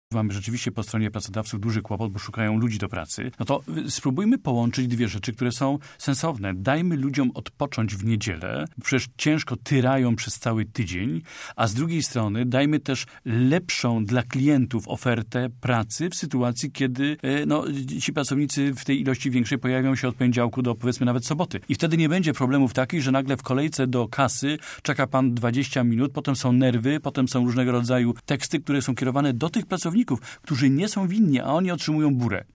mamy rzeczywiście po stronie pracodawców duży kłopot, bo szukają ludzi do pracy, no to spróbujmy połączyć dwie rzeczy, które są sensowne. Dajmy ludziom odpocząć w niedzielę, przecież ciężko tyrają przez cały tydzień, a z drugiej strony dajmy też lepszą dla klientów ofertę pracy w sytuacji, kiedy ci pracownicy w tej ilości większej pojawią się od poniedziałku do powiedzmy nawet soboty. I wtedy nie będzie problemów takich, że nagle w kolejce do kasy czeka pan 20 minut, potem są nerwy, potem są różnego rodzaju teksty, które są kierowane do tych pracowników, którzy nie są winni, a oni otrzymują burę.